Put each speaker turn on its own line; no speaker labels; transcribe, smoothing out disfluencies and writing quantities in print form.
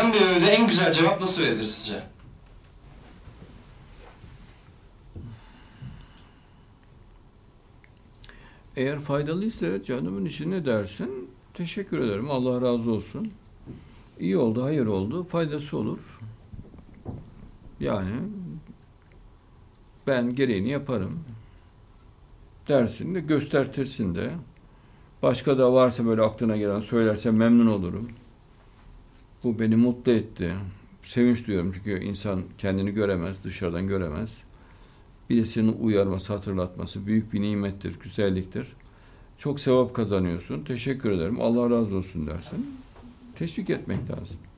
Yapılan bir öğüde en güzel cevap nasıl verilir sizce?
Eğer faydalıysa canımın içi ne dersin? Teşekkür ederim. Allah razı olsun. İyi oldu, hayır oldu. Faydası olur. Yani ben gereğini yaparım. Dersin de göstertirsin de. Başka da varsa böyle aklına gelen söylerse memnun olurum. Bu beni mutlu etti. Sevinç duyuyorum çünkü insan kendini göremez, dışarıdan göremez. Birisinin uyarması, hatırlatması büyük bir nimettir, güzelliktir. Çok sevap kazanıyorsun. Teşekkür ederim. Allah razı olsun dersin. Teşvik etmek lazım.